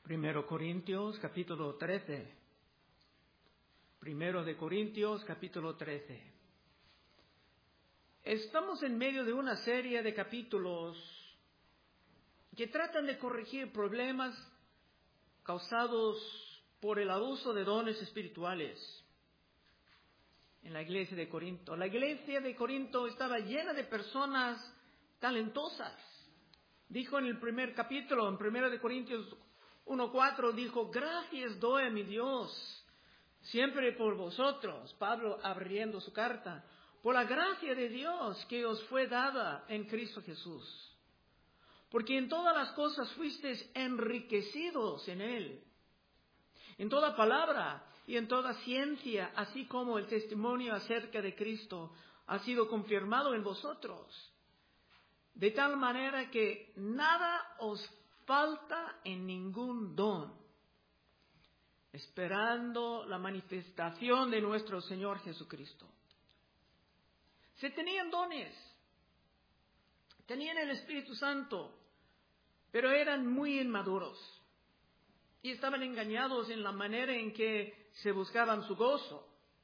Primero Corintios, capítulo 13. Primero de Corintios, capítulo 13. Estamos en medio de una serie de capítulos que tratan de corregir problemas causados por el abuso de dones espirituales en la iglesia de Corinto. La iglesia de Corinto estaba llena de personas talentosas. Dijo en el primer capítulo, en 1 de Corintios 1:4, dijo: gracias doy a mi Dios siempre por vosotros. Pablo abriendo su carta: por la gracia de Dios que os fue dada en Cristo Jesús, porque en todas las cosas fuisteis enriquecidos en Él, en toda palabra y en toda ciencia, así como el testimonio acerca de Cristo ha sido confirmado en vosotros, de tal manera que nada os falta en ningún don, esperando la manifestación de nuestro Señor Jesucristo. Se tenían dones, tenían el Espíritu Santo, pero eran muy inmaduros y estaban engañados en la manera en que se buscaban su gozo.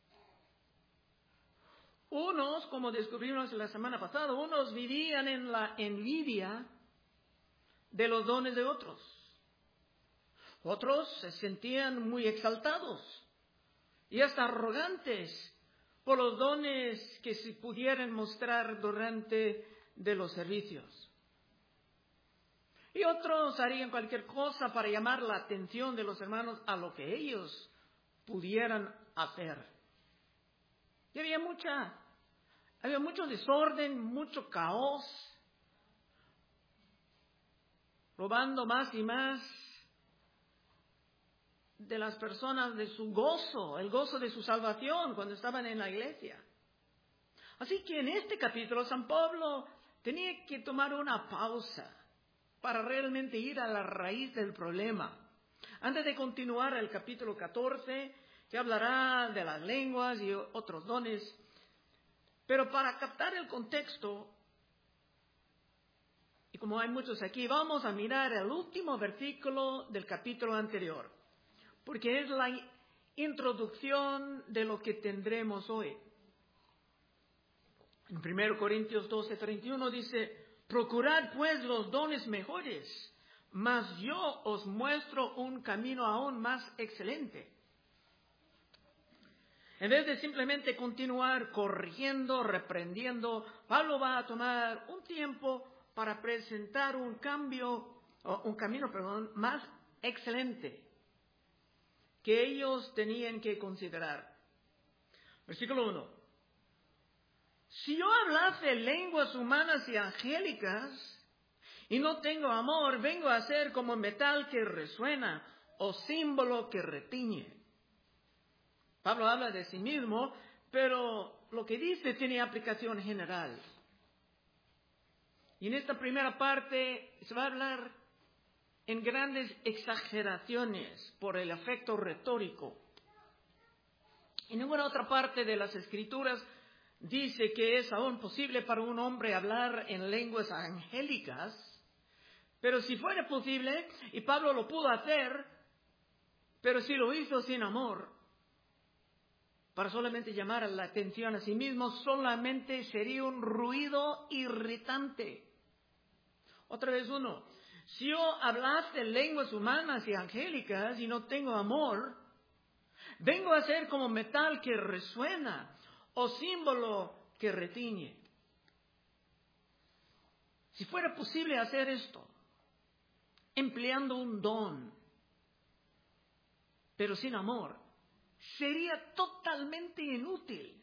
Unos, como descubrimos la semana pasada, unos vivían en la envidia de los dones de otros. Otros se sentían muy exaltados y hasta arrogantes por los dones que se pudieran mostrar durante de los servicios. Y otros harían cualquier cosa para llamar la atención de los hermanos a lo que ellos pudieran hacer. Y había mucho desorden, mucho caos, robando más y más de las personas de su gozo, el gozo de su salvación cuando estaban en la iglesia. Así que en este capítulo San Pablo tenía que tomar una pausa para realmente ir a la raíz del problema. Antes de continuar el capítulo 14, que hablará de las lenguas y otros dones, pero para captar el contexto, y como hay muchos aquí, vamos a mirar el último versículo del capítulo anterior, porque es la introducción de lo que tendremos hoy. En 1 Corintios 12:31 dice: procurad pues los dones mejores, mas yo os muestro un camino aún más excelente. En vez de simplemente continuar corrigiendo, reprendiendo, Pablo va a tomar un tiempo para presentar un camino más excelente que ellos tenían que considerar. Versículo 1. Si yo hablase lenguas humanas y angélicas y no tengo amor, vengo a ser como metal que resuena o símbolo que retiñe. Pablo habla de sí mismo, pero lo que dice tiene aplicación general. Y en esta primera parte se va a hablar en grandes exageraciones por el efecto retórico. En ninguna otra parte de las Escrituras dice que es aún posible para un hombre hablar en lenguas angélicas, pero si fuera posible, y Pablo lo pudo hacer, pero si lo hizo sin amor, para solamente llamar la atención a sí mismo, solamente sería un ruido irritante. Otra vez uno. Si yo hablase lenguas humanas y angélicas y no tengo amor, vengo a ser como metal que resuena o símbolo que retiñe. Si fuera posible hacer esto, empleando un don, pero sin amor, sería totalmente inútil.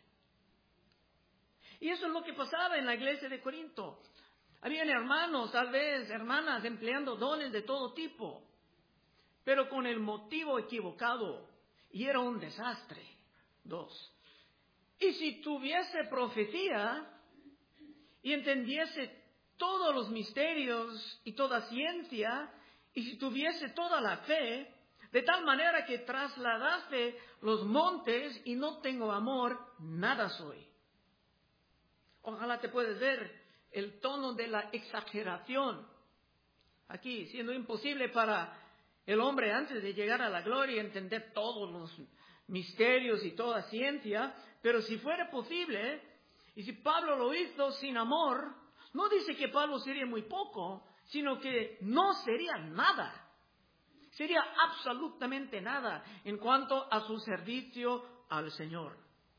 Y eso es lo que pasaba en la iglesia de Corinto. Habían hermanos, tal vez hermanas, empleando dones de todo tipo, pero con el motivo equivocado, y era un desastre. 2. Y si tuviese profecía y entendiese todos los misterios y toda ciencia, y si tuviese toda la fe, de tal manera que trasladase los montes y no tengo amor, nada soy. Ojalá te puedes ver el tono de la exageración aquí, siendo imposible para el hombre antes de llegar a la gloria entender todos los misterios y toda ciencia, pero si fuera posible, y si Pablo lo hizo sin amor, no dice que Pablo sería muy poco, sino que no sería nada. Sería absolutamente nada en cuanto a su servicio al Señor.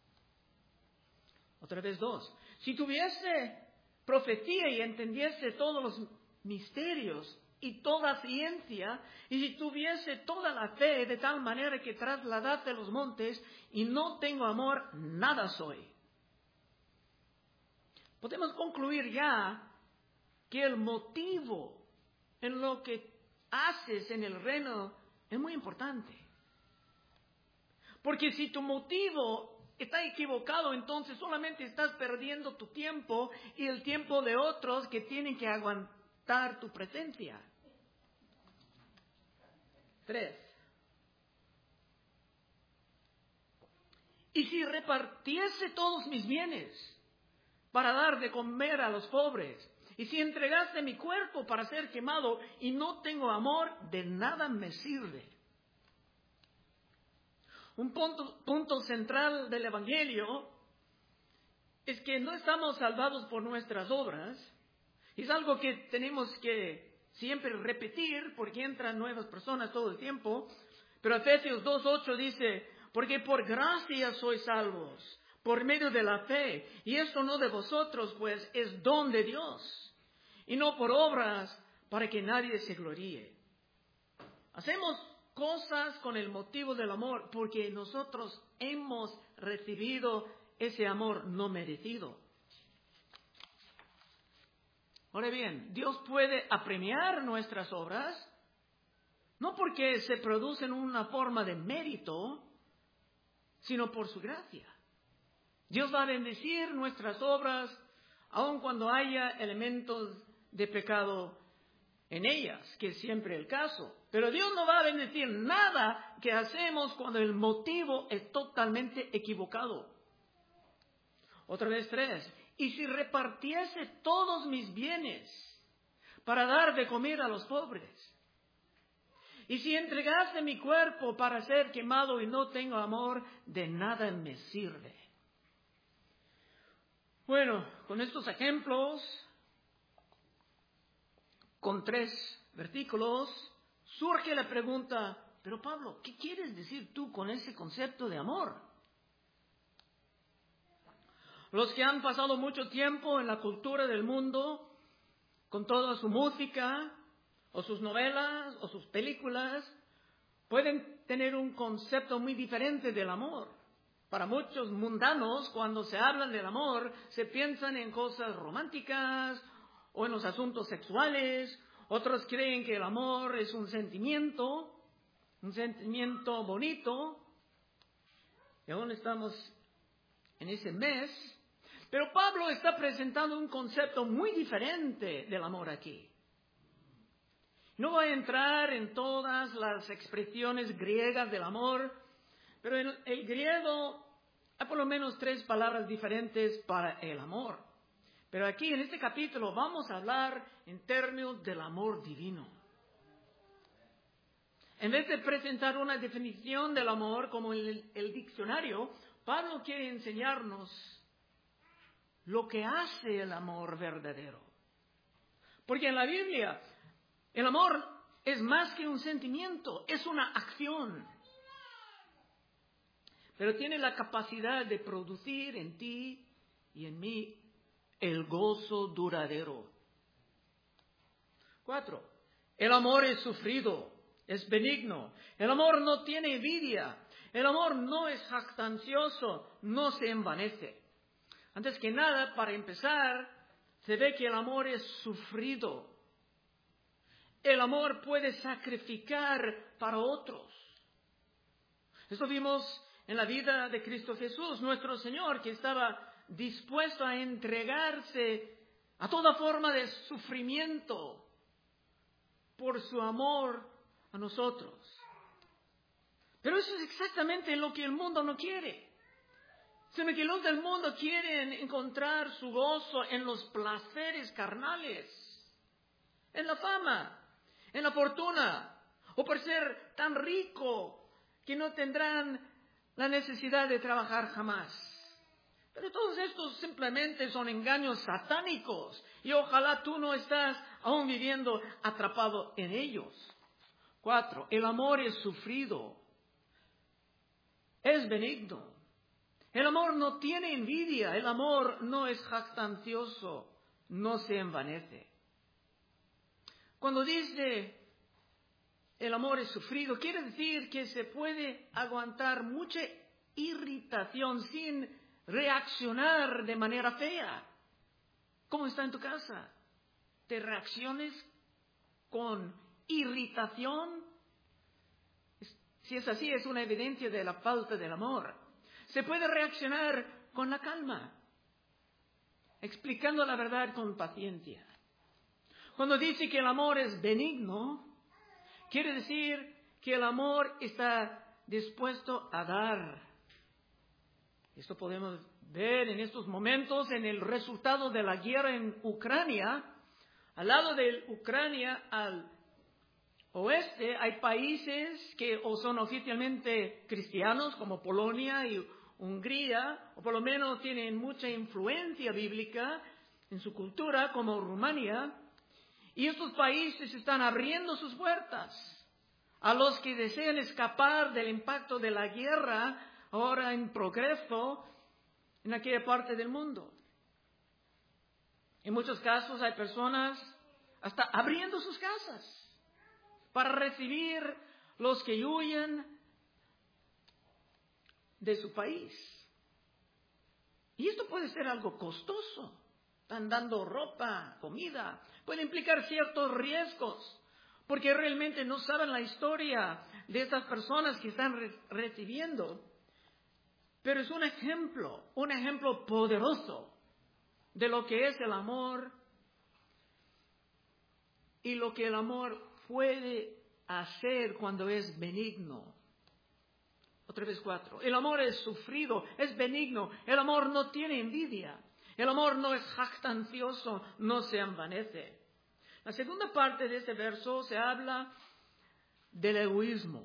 Otra vez 2. Si tuviese profecía y entendiese todos los misterios y toda ciencia, y si tuviese toda la fe de tal manera que trasladase los montes y no tengo amor, nada soy. Podemos concluir ya que el motivo en lo que haces en el reino es muy importante. Porque si tu motivo está equivocado, entonces solamente estás perdiendo tu tiempo y el tiempo de otros que tienen que aguantar tu presencia. 3. Y si repartiese todos mis bienes para dar de comer a los pobres, y si entregase mi cuerpo para ser quemado y no tengo amor, de nada me sirve. Un punto central del Evangelio es que no estamos salvados por nuestras obras. Es algo que tenemos que siempre repetir porque entran nuevas personas todo el tiempo. Pero Efesios 2:8 dice, porque por gracia sois salvos, por medio de la fe. Y esto no de vosotros, pues es don de Dios. Y no por obras para que nadie se gloríe. Hacemos cosas con el motivo del amor porque nosotros hemos recibido ese amor no merecido. Ahora bien, Dios puede apremiar nuestras obras, no porque se producen una forma de mérito, sino por su gracia. Dios va a bendecir nuestras obras, aun cuando haya elementos de pecado en ellas, que es siempre el caso. Pero Dios no va a bendecir nada que hacemos cuando el motivo es totalmente equivocado. Otra vez 3. Y si repartiese todos mis bienes para dar de comer a los pobres, y si entregase mi cuerpo para ser quemado y no tengo amor, de nada me sirve. Bueno, con estos ejemplos, con 3 versículos, surge la pregunta, pero Pablo, ¿qué quieres decir tú con ese concepto de amor? Los que han pasado mucho tiempo en la cultura del mundo, con toda su música, o sus novelas, o sus películas, pueden tener un concepto muy diferente del amor. Para muchos mundanos, cuando se hablan del amor, se piensan en cosas románticas, o en los asuntos sexuales. Otros creen que el amor es un sentimiento bonito. Y aún estamos en ese mes. Pero Pablo está presentando un concepto muy diferente del amor aquí. No voy a entrar en todas las expresiones griegas del amor, pero en el griego hay por lo menos 3 palabras diferentes para el amor. Pero aquí en este capítulo vamos a hablar en términos del amor divino. En vez de presentar una definición del amor como en el diccionario, Pablo quiere enseñarnos lo que hace el amor verdadero. Porque en la Biblia, el amor es más que un sentimiento, es una acción. Pero tiene la capacidad de producir en ti y en mí el gozo duradero. 4. El amor es sufrido, es benigno. El amor no tiene envidia. El amor no es jactancioso, no se envanece. Antes que nada, para empezar, se ve que el amor es sufrido. El amor puede sacrificar para otros. Eso vimos en la vida de Cristo Jesús, nuestro Señor, que estaba dispuesto a entregarse a toda forma de sufrimiento por su amor a nosotros. Pero eso es exactamente lo que el mundo no quiere. Sino que los del mundo quieren encontrar su gozo en los placeres carnales, en la fama, en la fortuna, o por ser tan rico que no tendrán la necesidad de trabajar jamás. Pero todos estos simplemente son engaños satánicos y ojalá tú no estás aún viviendo atrapado en ellos. 4. El amor es sufrido, es benigno. El amor no tiene envidia, el amor no es jactancioso, no se envanece. Cuando dice el amor es sufrido, quiere decir que se puede aguantar mucha irritación sin reaccionar de manera fea. ¿Cómo está en tu casa? ¿Te reacciones con irritación? Si es así, es una evidencia de la falta del amor. Se puede reaccionar con la calma, explicando la verdad con paciencia. Cuando dice que el amor es benigno, quiere decir que el amor está dispuesto a dar. Esto podemos ver en estos momentos en el resultado de la guerra en Ucrania. Al lado de Ucrania, al oeste, hay países que o son oficialmente cristianos, como Polonia y Hungría, o por lo menos tienen mucha influencia bíblica en su cultura, como Rumania. Y estos países están abriendo sus puertas a los que desean escapar del impacto de la guerra ahora en progreso en aquella parte del mundo. En muchos casos hay personas hasta abriendo sus casas para recibir los que huyen de su país. Y esto puede ser algo costoso. Están dando ropa, comida. Puede implicar ciertos riesgos, porque realmente no saben la historia de estas personas que están recibiendo. Pero es un ejemplo poderoso de lo que es el amor y lo que el amor puede hacer cuando es benigno. Otra vez 4. El amor es sufrido, es benigno. El amor no tiene envidia. El amor no es jactancioso, no se envanece. La segunda parte de este verso se habla del egoísmo.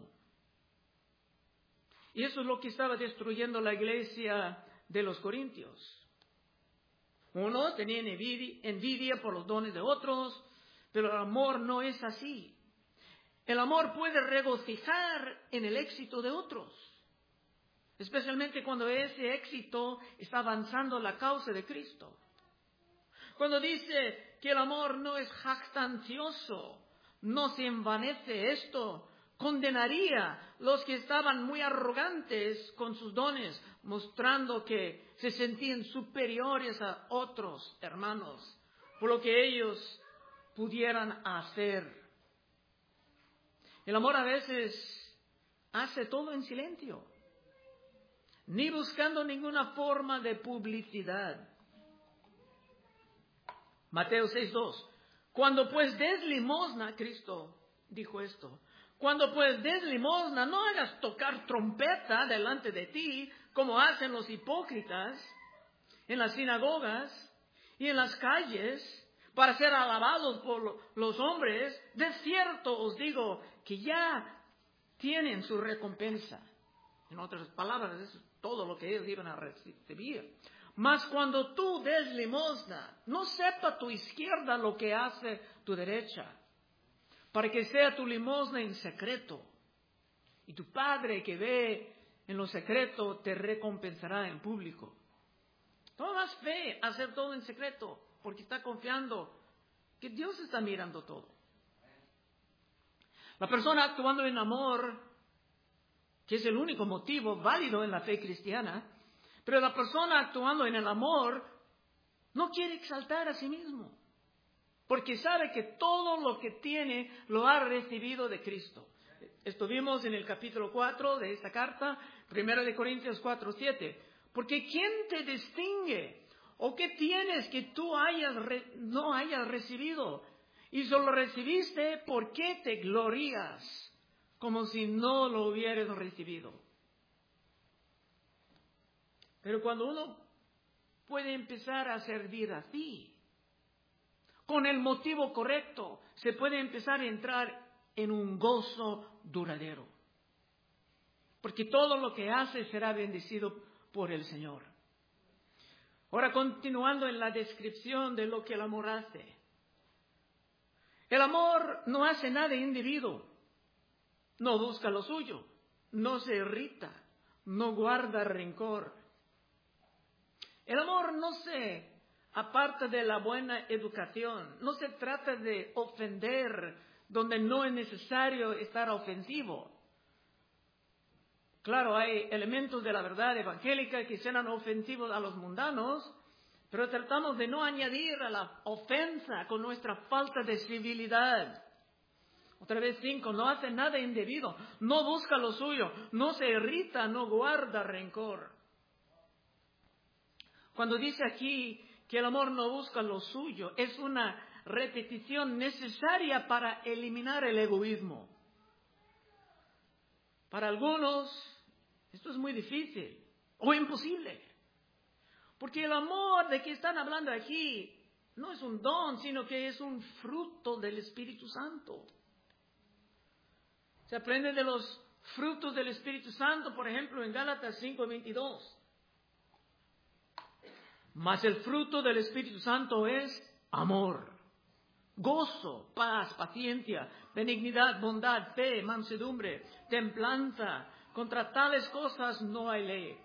Y eso es lo que estaba destruyendo la iglesia de los Corintios. Uno tenía envidia por los dones de otros, pero el amor no es así. El amor puede regocijar en el éxito de otros, especialmente cuando ese éxito está avanzando la causa de Cristo. Cuando dice que el amor no es jactancioso, no se envanece, esto condenaría los que estaban muy arrogantes con sus dones, mostrando que se sentían superiores a otros hermanos por lo que ellos pudieran hacer. El amor a veces hace todo en silencio, ni buscando ninguna forma de publicidad. Mateo 6:2. Cuando pues des limosna, Cristo dijo esto, cuando pues des limosna, no hagas tocar trompeta delante de ti, como hacen los hipócritas en las sinagogas y en las calles, para ser alabados por los hombres. De cierto os digo que ya tienen su recompensa. En otras palabras, eso es todo lo que ellos iban a recibir. Mas cuando tú des limosna, no sepa tu izquierda lo que hace tu derecha, para que sea tu limosna en secreto. Y tu Padre que ve en lo secreto te recompensará en público. Toma más fe hacer todo en secreto, porque está confiando que Dios está mirando todo. La persona actuando en amor, que es el único motivo válido en la fe cristiana, pero la persona actuando en el amor no quiere exaltar a sí mismo, porque sabe que todo lo que tiene lo ha recibido de Cristo. Esto vimos en el capítulo 4 de esta carta, 1 Corintios 4:7. Porque ¿quién te distingue? ¿O qué tienes que tú no hayas recibido? Y si lo recibiste, ¿por qué te glorías como si no lo hubieras recibido? Pero cuando uno puede empezar a servir así, con el motivo correcto, se puede empezar a entrar en un gozo duradero. Porque todo lo que hace será bendecido por el Señor. Ahora, continuando en la descripción de lo que el amor hace. El amor no hace nada indebido. No busca lo suyo. No se irrita. No guarda rencor. El amor no se aparta de la buena educación. No se trata de ofender donde no es necesario estar ofensivo. Claro, hay elementos de la verdad evangélica que serán ofensivos a los mundanos, pero tratamos de no añadir a la ofensa con nuestra falta de civilidad. Otra vez 5, no hace nada indebido, no busca lo suyo, no se irrita, no guarda rencor. Cuando dice aquí que el amor no busca lo suyo, es una repetición necesaria para eliminar el egoísmo. Para algunos, esto es muy difícil o imposible. Porque el amor de que están hablando aquí no es un don, sino que es un fruto del Espíritu Santo. Se aprende de los frutos del Espíritu Santo, por ejemplo, en Gálatas 5:22. Mas el fruto del Espíritu Santo es amor, gozo, paz, paciencia, benignidad, bondad, fe, mansedumbre, templanza. Contra tales cosas no hay ley.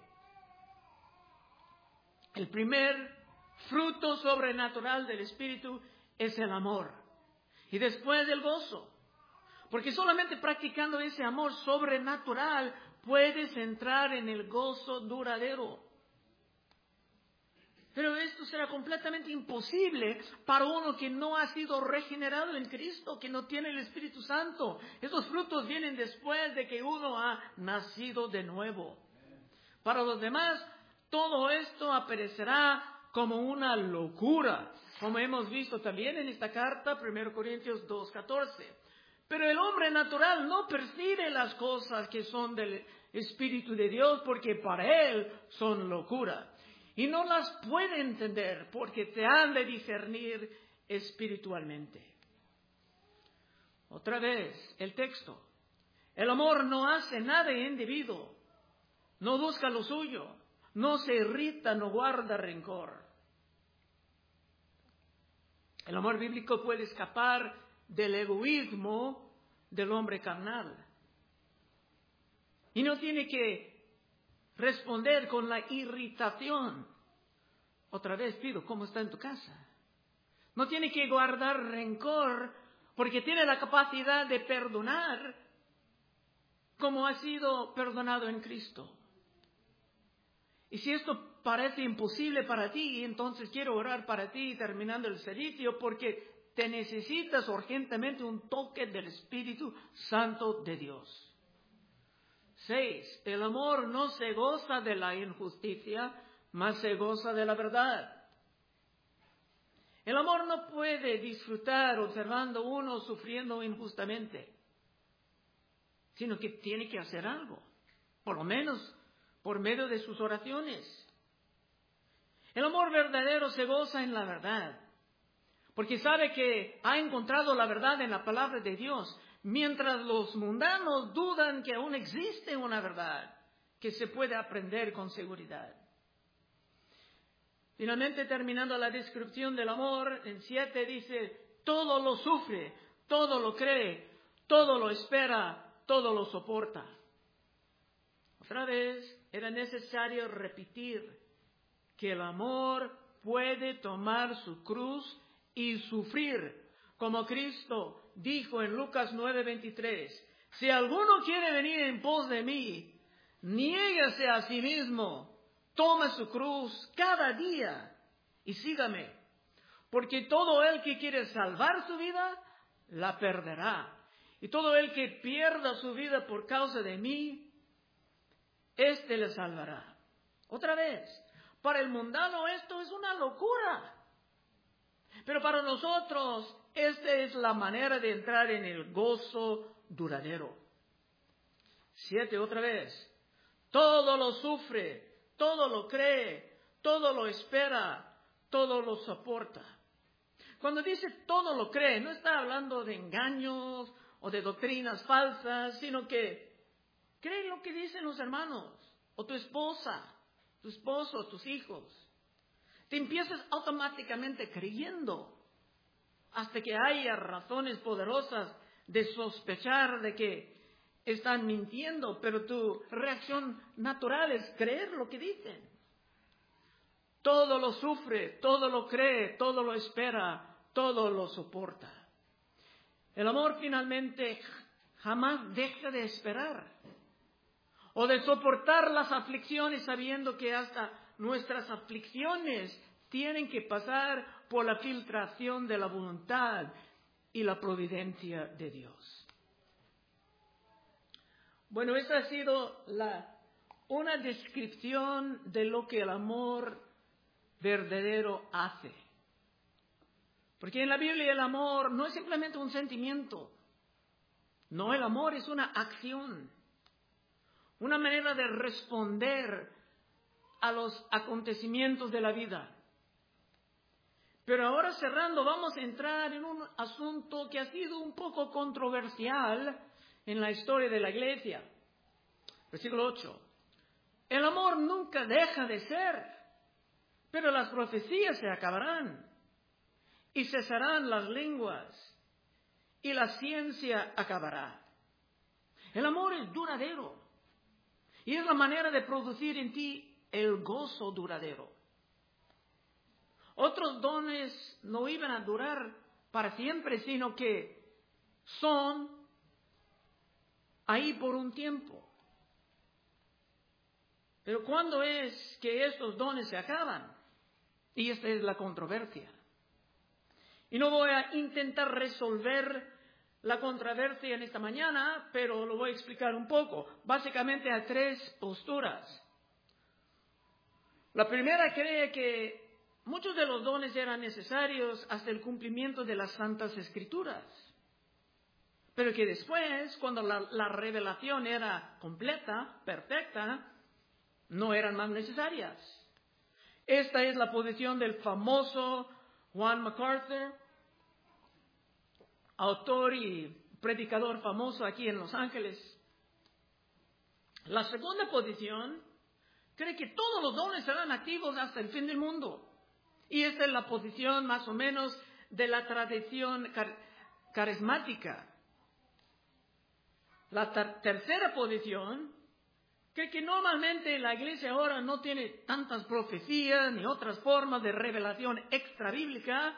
El primer fruto sobrenatural del Espíritu es el amor. Y después el gozo. Porque solamente practicando ese amor sobrenatural puedes entrar en el gozo duradero. Pero esto será completamente imposible para uno que no ha sido regenerado en Cristo, que no tiene el Espíritu Santo. Esos frutos vienen después de que uno ha nacido de nuevo. Para los demás, todo esto aparecerá como una locura, como hemos visto también en esta carta, 1 Corintios 2:14. Pero el hombre natural no percibe las cosas que son del Espíritu de Dios, porque para él son locura. Y no las puede entender porque te han de discernir espiritualmente. Otra vez, el texto. El amor no hace nada indebido. No busca lo suyo. No se irrita, no guarda rencor. El amor bíblico puede escapar del egoísmo del hombre carnal. Y no tiene que responder con la irritación. Otra vez pido, ¿cómo está en tu casa? No tiene que guardar rencor porque tiene la capacidad de perdonar como ha sido perdonado en Cristo. Y si esto parece imposible para ti, entonces quiero orar para ti terminando el servicio porque te necesitas urgentemente un toque del Espíritu Santo de Dios. 6. El amor no se goza de la injusticia, mas se goza de la verdad. El amor no puede disfrutar observando uno sufriendo injustamente, sino que tiene que hacer algo, por lo menos por medio de sus oraciones. El amor verdadero se goza en la verdad, porque sabe que ha encontrado la verdad en la palabra de Dios. Mientras los mundanos dudan que aún existe una verdad que se puede aprender con seguridad. Finalmente, terminando la descripción del amor, en 7 dice, todo lo sufre, todo lo cree, todo lo espera, todo lo soporta. Otra vez, era necesario repetir que el amor puede tomar su cruz y sufrir, como Cristo dijo en Lucas 9:23, si alguno quiere venir en pos de mí, niéguese a sí mismo, tome su cruz cada día y sígame. Porque todo el que quiere salvar su vida, la perderá. Y todo el que pierda su vida por causa de mí, éste le salvará. Otra vez, para el mundano esto es una locura. Pero para nosotros, esta es la manera de entrar en el gozo duradero. 7, otra vez. Todo lo sufre, todo lo cree, todo lo espera, todo lo soporta. Cuando dice todo lo cree, no está hablando de engaños o de doctrinas falsas, sino que cree lo que dicen los hermanos, o tu esposa, tu esposo, tus hijos. Te empiezas automáticamente creyendo hasta que haya razones poderosas de sospechar de que están mintiendo, pero tu reacción natural es creer lo que dicen. Todo lo sufre, todo lo cree, todo lo espera, todo lo soporta. El amor finalmente jamás deja de esperar o de soportar las aflicciones sabiendo que hasta nuestras aflicciones tienen que pasar por la filtración de la voluntad y la providencia de Dios. Bueno, esa ha sido una descripción de lo que el amor verdadero hace. Porque en la Biblia el amor no es simplemente un sentimiento. No, el amor es una acción, una manera de responder a los acontecimientos de la vida. Pero ahora cerrando, vamos a entrar en un asunto que ha sido un poco controversial en la historia de la iglesia. Versículo 8. El amor nunca deja de ser, pero las profecías se acabarán y cesarán las lenguas y la ciencia acabará. El amor es duradero y es la manera de producir en ti el gozo duradero. Otros dones no iban a durar para siempre, sino que son ahí por un tiempo. Pero ¿cuándo es que estos dones se acaban? Y esta es la controversia. Y no voy a intentar resolver la controversia en esta mañana, pero lo voy a explicar un poco. Básicamente hay tres posturas. La primera cree que muchos de los dones eran necesarios hasta el cumplimiento de las Santas Escrituras, pero que después, cuando la revelación era completa, perfecta, no eran más necesarias. Esta es la posición del famoso John MacArthur, autor y predicador famoso aquí en Los Ángeles. La segunda posición cree que todos los dones serán activos hasta el fin del mundo. Y esta es la posición más o menos de la tradición carismática. La tercera posición cree que normalmente la iglesia ahora no tiene tantas profecías ni otras formas de revelación extrabíblica,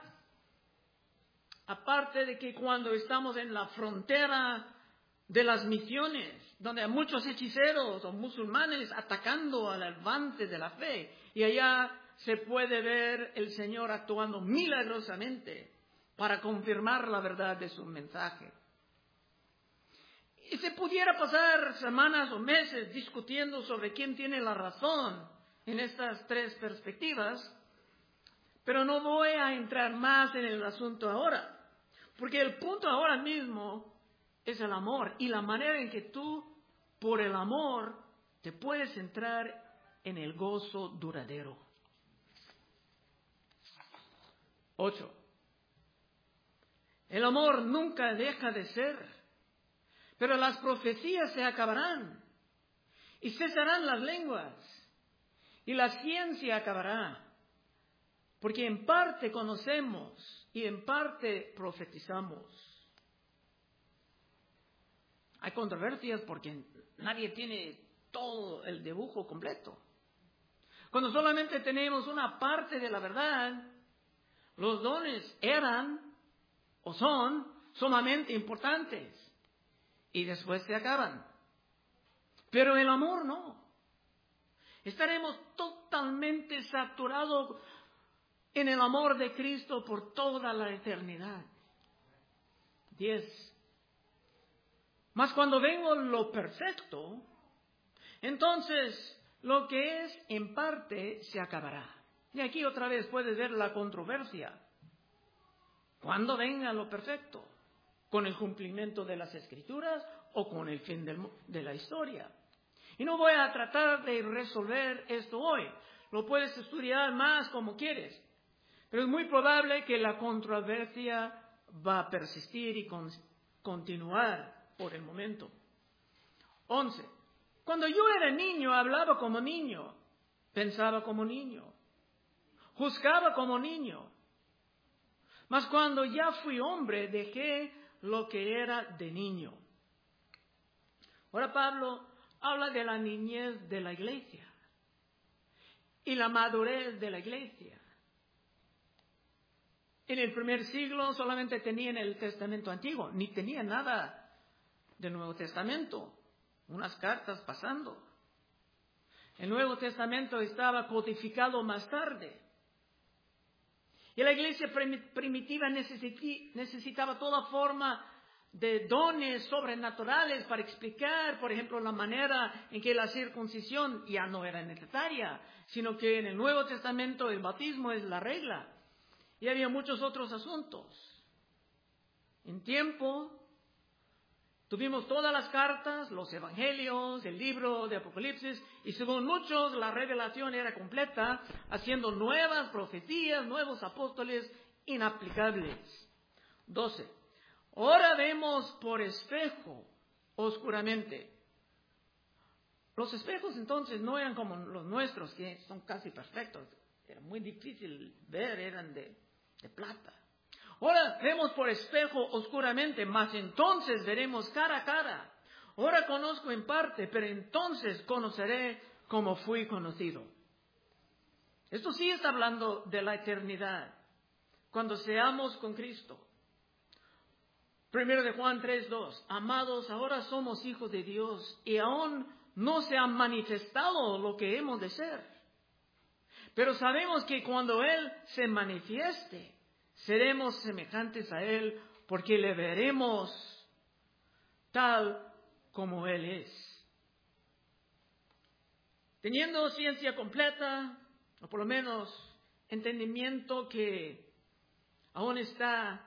aparte de que cuando estamos en la frontera de las misiones, donde hay muchos hechiceros o musulmanes atacando al avance de la fe, y allá se puede ver el Señor actuando milagrosamente para confirmar la verdad de su mensaje. Y se pudiera pasar semanas o meses discutiendo sobre quién tiene la razón en estas tres perspectivas, pero no voy a entrar más en el asunto ahora, porque el punto ahora mismo es el amor y la manera en que tú, por el amor, te puedes entrar en el gozo duradero. 8. El amor nunca deja de ser, pero las profecías se acabarán y cesarán las lenguas y la ciencia acabará, porque en parte conocemos y en parte profetizamos. Hay controversias porque nadie tiene todo el dibujo completo. Cuando solamente tenemos una parte de la verdad, los dones eran o son sumamente importantes y después se acaban. Pero el amor no. Estaremos totalmente saturados en el amor de Cristo por toda la eternidad. 10. Mas cuando venga lo perfecto, entonces lo que es en parte se acabará. Y aquí otra vez puedes ver la controversia. ¿Cuándo venga lo perfecto? ¿Con el cumplimiento de las Escrituras o con el fin de la historia? Y no voy a tratar de resolver esto hoy. Lo puedes estudiar más como quieres. Pero es muy probable que la controversia va a persistir y continuar por el momento. 11. Cuando yo era niño, hablaba como niño, pensaba como niño, juzgaba como niño. Mas cuando ya fui hombre, dejé lo que era de niño. Ahora Pablo habla de la niñez de la iglesia y la madurez de la iglesia. En el primer siglo solamente tenían el Testamento Antiguo, ni tenían nada del Nuevo Testamento, unas cartas pasando. El Nuevo Testamento estaba codificado más tarde. Y la iglesia primitiva necesitaba toda forma de dones sobrenaturales para explicar, por ejemplo, la manera en que la circuncisión ya no era necesaria, sino que en el Nuevo Testamento el bautismo es la regla. Y había muchos otros asuntos. En tiempo tuvimos todas las cartas, los evangelios, el libro de Apocalipsis, y según muchos la revelación era completa, haciendo nuevas profecías, nuevos apóstoles inaplicables. 12. Ahora vemos por espejo, oscuramente. Los espejos entonces no eran como los nuestros, que son casi perfectos. Era muy difícil ver, eran de plata. Ahora vemos por espejo oscuramente, mas entonces veremos cara a cara. Ahora conozco en parte, pero entonces conoceré como fui conocido. Esto sí está hablando de la eternidad, cuando seamos con Cristo. 1 de Juan 3:2. Amados, ahora somos hijos de Dios y aún no se ha manifestado lo que hemos de ser. Pero sabemos que cuando Él se manifieste, seremos semejantes a Él, porque le veremos tal como Él es. Teniendo ciencia completa, o por lo menos entendimiento que aún está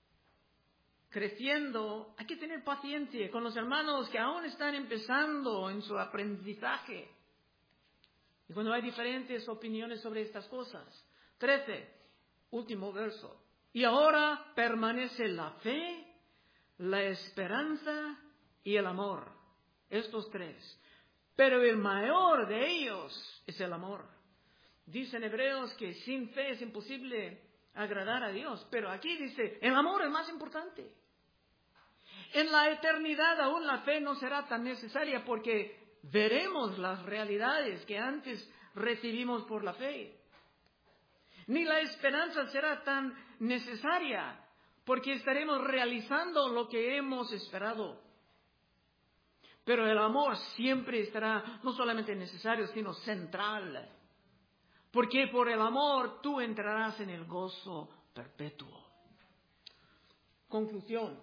creciendo, hay que tener paciencia con los hermanos que aún están empezando en su aprendizaje. Y cuando hay diferentes opiniones sobre estas cosas. 13, último verso. Y ahora permanece la fe, la esperanza y el amor. Estos tres. Pero el mayor de ellos es el amor. Dicen Hebreos que sin fe es imposible agradar a Dios. Pero aquí dice, el amor es más importante. En la eternidad aún la fe no será tan necesaria porque veremos las realidades que antes recibimos por la fe. Ni la esperanza será tan necesaria porque estaremos realizando lo que hemos esperado. Pero el amor siempre estará no solamente necesario, sino central. Porque por el amor tú entrarás en el gozo perpetuo. Conclusión.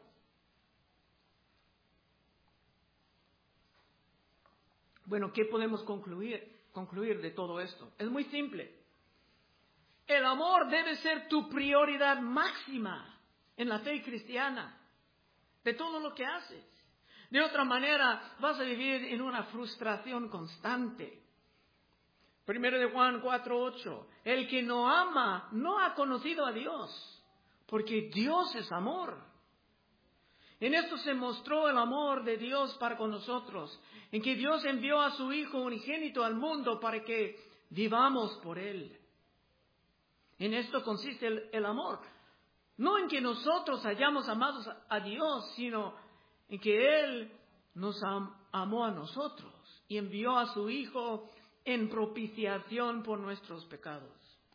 Bueno, ¿qué podemos concluir de todo esto? Es muy simple. El amor debe ser tu prioridad máxima en la fe cristiana, de todo lo que haces. De otra manera, vas a vivir en una frustración constante. 1 de Juan 4:8. El que no ama no ha conocido a Dios, porque Dios es amor. En esto se mostró el amor de Dios para con nosotros, en que Dios envió a su Hijo unigénito al mundo para que vivamos por Él. En esto consiste el amor. No en que nosotros hayamos amado a Dios, sino en que Él nos amó a nosotros y envió a su Hijo en propiciación por nuestros pecados.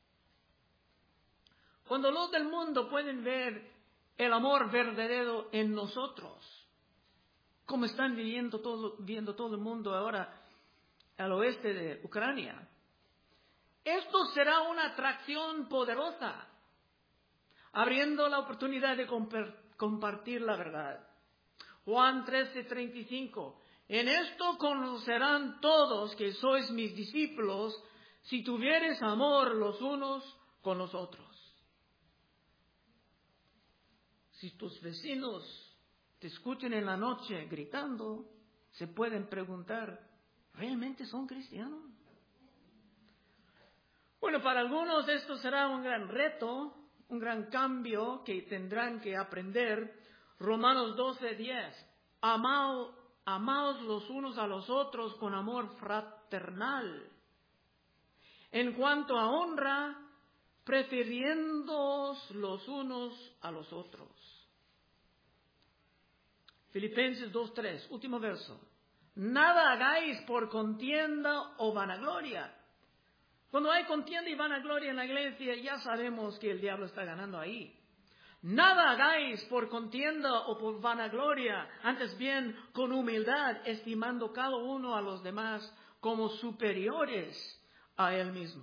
Cuando los del mundo pueden ver el amor verdadero en nosotros, como están viendo todo el mundo ahora al oeste de Ucrania, esto será una atracción poderosa, abriendo la oportunidad de compartir la verdad. Juan 13:35. En esto conocerán todos que sois mis discípulos, si tuviereis amor los unos con los otros. Si tus vecinos te escuchan en la noche gritando, se pueden preguntar, ¿realmente son cristianos? Bueno, para algunos esto será un gran reto, un gran cambio que tendrán que aprender, Romanos 12:10. Amaos los unos a los otros con amor fraternal. En cuanto a honra, prefiriéndoos los unos a los otros. Filipenses 2:3, último verso. Nada hagáis por contienda o vanagloria. Cuando hay contienda y vanagloria en la iglesia, ya sabemos que el diablo está ganando ahí. Nada hagáis por contienda o por vanagloria, antes bien con humildad, estimando cada uno a los demás como superiores a él mismo.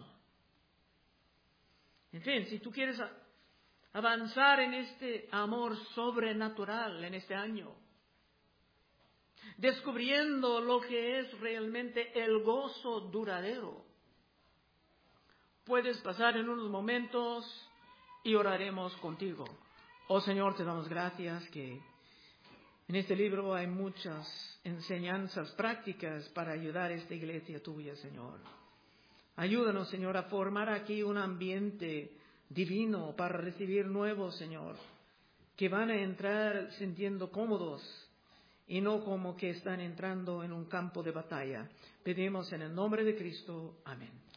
En fin, si tú quieres avanzar en este amor sobrenatural en este año, descubriendo lo que es realmente el gozo duradero, puedes pasar en unos momentos y oraremos contigo. Oh Señor, te damos gracias que en este libro hay muchas enseñanzas prácticas para ayudar a esta iglesia tuya, Señor. Ayúdanos, Señor, a formar aquí un ambiente divino para recibir nuevos, Señor, que van a entrar sintiendo cómodos y no como que están entrando en un campo de batalla. Pedimos en el nombre de Cristo. Amén.